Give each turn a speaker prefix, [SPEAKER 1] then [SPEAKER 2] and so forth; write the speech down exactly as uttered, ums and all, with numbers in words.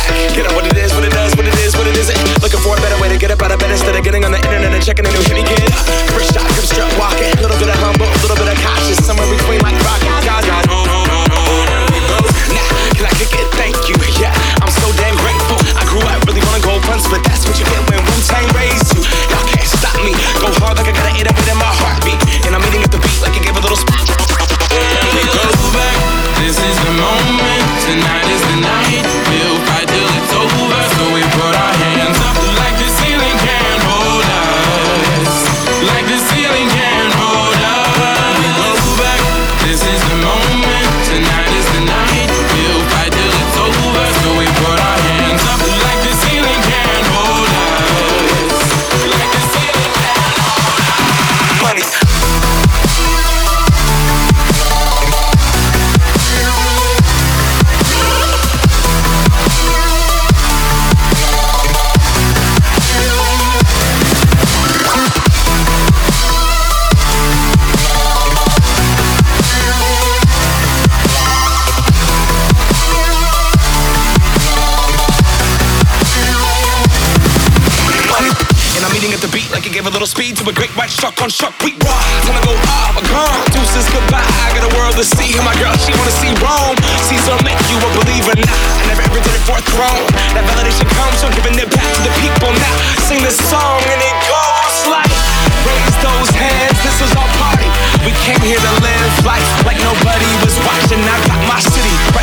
[SPEAKER 1] Get up what it is, what it does, what it is, what it isn't. Looking for a better way to get up out of bed instead of getting on the internet and checking a new hit. Get up, first shot, give a strut walking. A little bit of humble, a little bit of cautious. Somewhere between like rock and God. Nah, can I kick it? Thank you. Yeah, I'm so damn grateful. I grew up really wanna go fronts, but that's what you get when Wu-Tang raised you. Y'all can't stop me. Go hard like I gotta eat up it in my heartbeat. And I'm eating at the beat like it gave a little spot.
[SPEAKER 2] We go back. This is the moment. Tonight is the night. We'll fight till it's over. So we put our hands up like the ceiling can't hold us. Like the ceiling can't hold us. We go back. This is the moment. Tonight is the night. We'll fight till it's over. So we put our hands up like the ceiling can't hold us. Like the ceiling can't hold us. Money.
[SPEAKER 1] At the beat like it gave a little speed to a great white shark on shark. We raw, time to go off, a gone. Deuces goodbye, I got a world to see. And my girl, she wanna see Rome. Caesar make you a believer now. I never ever did it for a throne. That validation comes from giving it back to the people now. Sing this song and it goes like, raise those hands, this is our party. We came here to live life like nobody was watching. I got my city